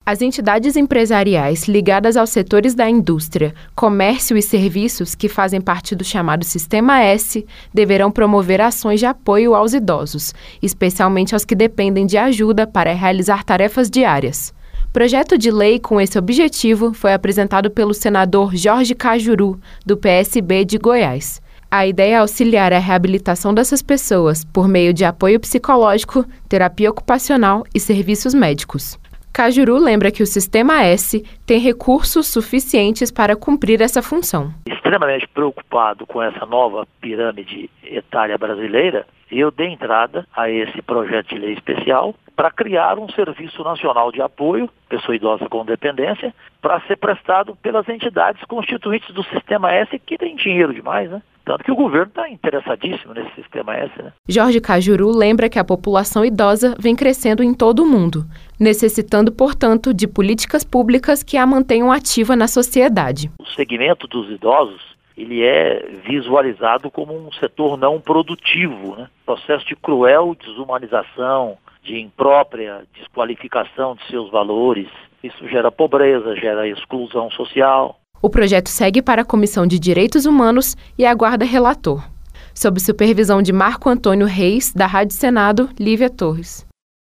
As entidades empresariais ligadas aos setores da indústria, comércio e serviços que fazem parte do chamado Sistema S deverão promover ações de apoio aos idosos, especialmente aos que dependem de ajuda para realizar tarefas diárias. Projeto de lei com esse objetivo foi apresentado pelo senador Jorge Cajuru, do PSB de Goiás. A ideia é auxiliar a reabilitação dessas pessoas por meio de apoio psicológico, terapia ocupacional e serviços médicos. Cajuru lembra que o Sistema S tem recursos suficientes para cumprir essa função. Extremamente preocupado com essa nova pirâmide etária brasileira, eu dei entrada a esse projeto de lei especial para criar um serviço nacional de apoio, pessoa idosa com dependência, para ser prestado pelas entidades constituintes do Sistema S, que tem dinheiro demais, né? Tanto que o governo está interessadíssimo nesse Sistema S, né? Jorge Cajuru lembra que a população idosa vem crescendo em todo o mundo, necessitando, portanto, de políticas públicas que a mantenham ativa na sociedade. O segmento dos idosos, ele é visualizado como um setor não produtivo, né? Processo de cruel desumanização, de imprópria desqualificação de seus valores. Isso gera pobreza, gera exclusão social. O projeto segue para a Comissão de Direitos Humanos e aguarda relator. Sob supervisão de Marco Antônio Reis, da Rádio Senado, Lívia Torres.